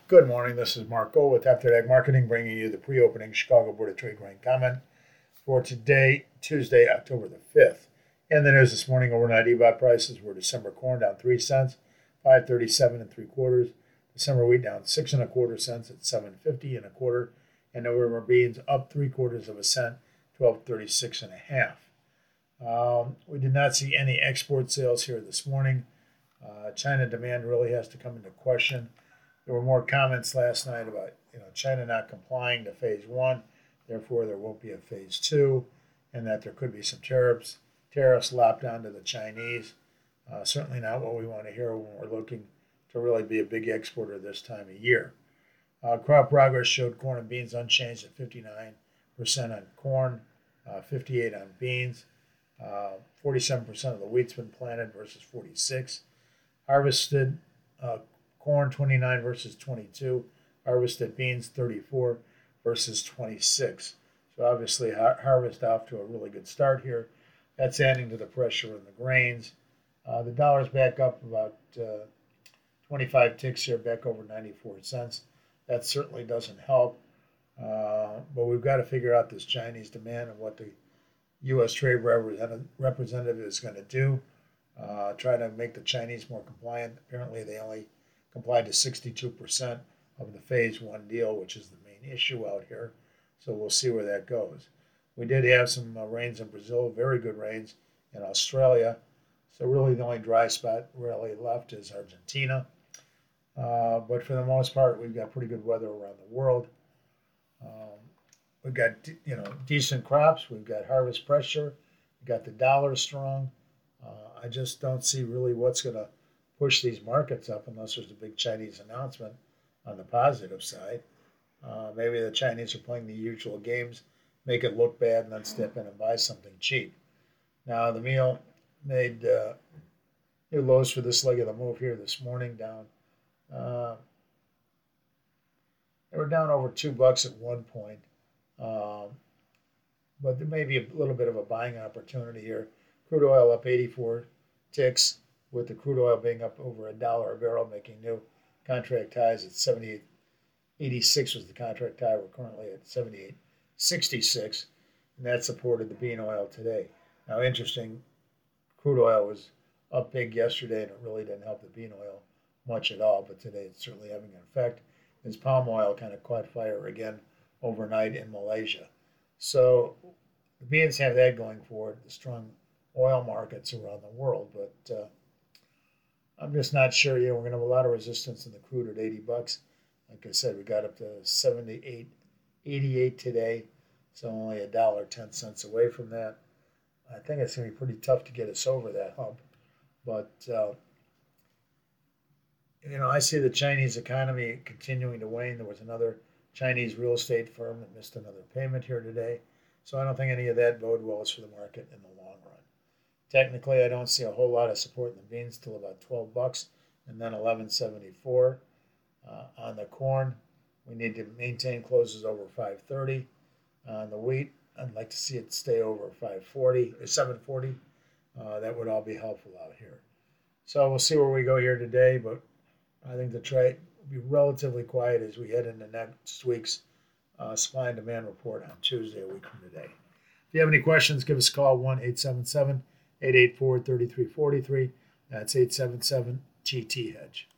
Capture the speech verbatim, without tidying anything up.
Good morning. This is Mark Gold with After Ag Marketing, bringing you the pre-opening Chicago Board of Trade grain comment for today, Tuesday, October the fifth. And the news this morning: overnight E B O T prices were December corn down three cents, five thirty-seven and three quarters. December wheat down six and a quarter cents at seven fifty and a quarter, and November beans up three quarters of a cent, twelve thirty-six and a half. Um, we did not see any export sales here this morning. Uh, China demand really has to come into question. There were more comments last night about you know China not complying to phase one, therefore there won't be a phase two, and that there could be some tariffs tariffs lopped onto the Chinese. Uh, certainly not what we want to hear when we're looking to really be a big exporter this time of year. Uh, crop progress showed corn and beans unchanged at fifty-nine percent on corn, uh, fifty-eight on beans. Uh, forty-seven percent of the wheat's been planted versus forty-six. Harvested uh, corn twenty-nine versus twenty-two. Harvested beans thirty-four versus twenty-six. So obviously har- harvest off to a really good start here. That's adding to the pressure in the grains. Uh, the dollar's back up about uh, twenty-five ticks here, back over ninety-four cents. That certainly doesn't help. Uh, but we've got to figure out this Chinese demand and what the U S Trade Representative is going to do. Uh, try to make the Chinese more compliant. Apparently, they only complied to sixty-two percent of the phase one deal, which is the main issue out here. So we'll see where that goes. We did have some uh, rains in Brazil, very good rains in Australia. So really the only dry spot really left is Argentina. Uh, but for the most part, we've got pretty good weather around the world. Um, we've got you know decent crops. We've got harvest pressure. We've got the dollar strong. Uh, I just don't see really what's going to push these markets up unless there's a big Chinese announcement on the positive side. Uh, maybe the Chinese are playing the usual games, make it look bad, and then step in and buy something cheap. Now, the meal made uh, new lows for this leg of the move here this morning, down. Uh, they were down over two bucks at one point, um, but there may be a little bit of a buying opportunity here. Crude oil up eighty-four ticks, with the crude oil being up over a dollar a barrel, making new contract highs at seventy-eight eighty-six was the contract high. We're currently at seventy-eight sixty-six, and that supported the bean oil today. Now, interesting, crude oil was up big yesterday, and it really didn't help the bean oil much at all, but today it's certainly having an effect as palm oil kind of caught fire again overnight in Malaysia. So the beans have that going for it, the strong oil markets around the world, but uh, I'm just not sure. You know, we're going to have a lot of resistance in the crude at eighty bucks. Like I said, we got up to seventy-eight eighty-eight today, so only a dollar ten cents away from that. I think it's going to be pretty tough to get us over that hump, but uh, you know, I see the Chinese economy continuing to wane. There was another Chinese real estate firm that missed another payment here today, so I don't think any of that bode well for the market in the long run. Technically, I don't see a whole lot of support in the beans till about twelve bucks, and then eleven seventy-four. Uh, on the corn, we need to maintain closes over five thirty. On the wheat, I'd like to see it stay over five forty or seven forty. Uh, that would all be helpful out here. So we'll see where we go here today, but I think the trade will be relatively quiet as we head into next week's uh, supply and demand report on Tuesday, a week from today. If you have any questions, give us a call, one eight seven seven, eight eight four, three three four three. That's eight seven seven T T Hedge.